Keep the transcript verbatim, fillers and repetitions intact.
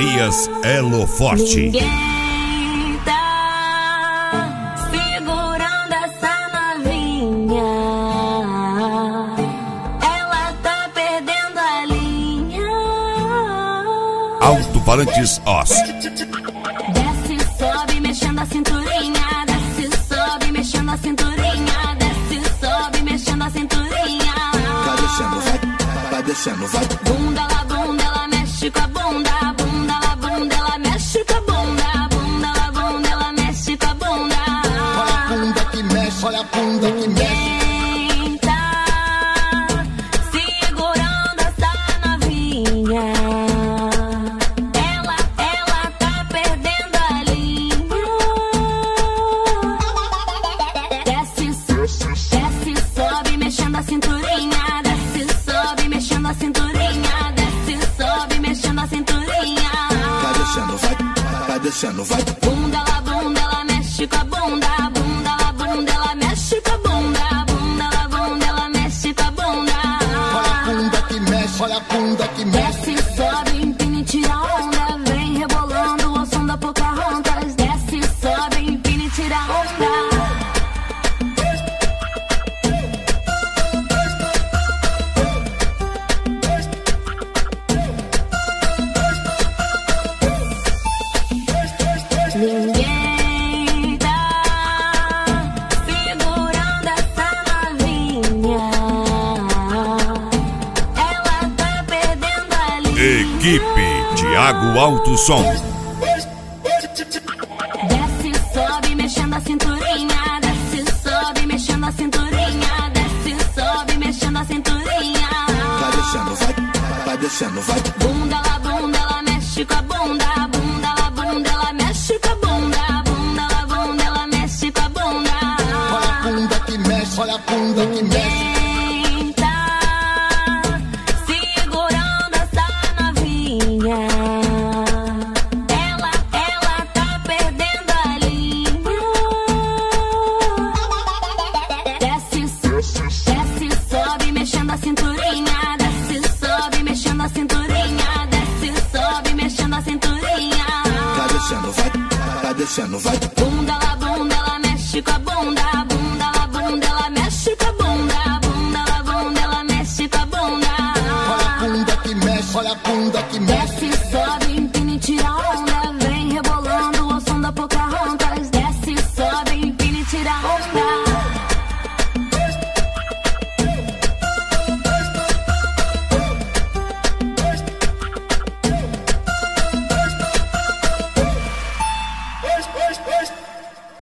Drogarias Elo Forte. Ninguém tá segurando essa novinha. Ela tá perdendo a linha. Alto-falantes Oz. Desce, sobe, mexendo a cinturinha. Desce, sobe, mexendo a cinturinha. Desce, sobe, mexendo a cinturinha. Vai descendo, vai, vai descendo, vai. Bunda lá, bunda, ela mexe com a bunda. Bunda lá, bunda, ela mexe com a bunda. Bunda lá, bunda, ela mexe com a bunda. Olha a bunda que mexe, olha a bunda que mexe. Quem tá segurando essa novinha? Ela, ela tá perdendo a linha. Desce, desce, sobe, mexendo a cinturinha. Desce, sobe, mexendo a cinturinha. Desce, sobe, mexendo a cinturinha. Vai descendo, vai, vai descendo, vai. Bunda lá, bunda, ela mexe com a bunda. Bunda lá, bunda, ela mexe com a bunda. Bunda lá, bunda, ela mexe com a bunda. Olha a bunda que mexe, olha a bunda que mexe. Desce, sobe, empina e tira onda. Vem rebolando o som da Pocahontas. Desce, sobe, empina e tira onda. Ninguém tá segurando essa novinha. Ela tá perdendo a linha. Equipe Thiago Alto Som. Desce, sobe, mexendo a cinturinha. Desce, sobe, mexendo a cinturinha. Desce, sobe, mexendo a cinturinha. Vai descendo, vai, vai descendo, vai. Bunda lá, bunda, ela mexe com a bunda. Bunda lá, bunda, ela mexe com a bunda. Bunda lá, bunda, ela mexe com a bunda. Olha a bunda que mexe, olha a bunda que mexe. Quem tá segurando essa novinha? Ela, ela tá perdendo a linha. Desce, desce, sobe, mexendo a cinturinha. Desce, sobe, mexendo a cinturinha. Desce, sobe, mexendo a cinturinha. Vai descendo, vai, vai descendo, vai. Bunda lá, bunda, ela mexe com a bunda.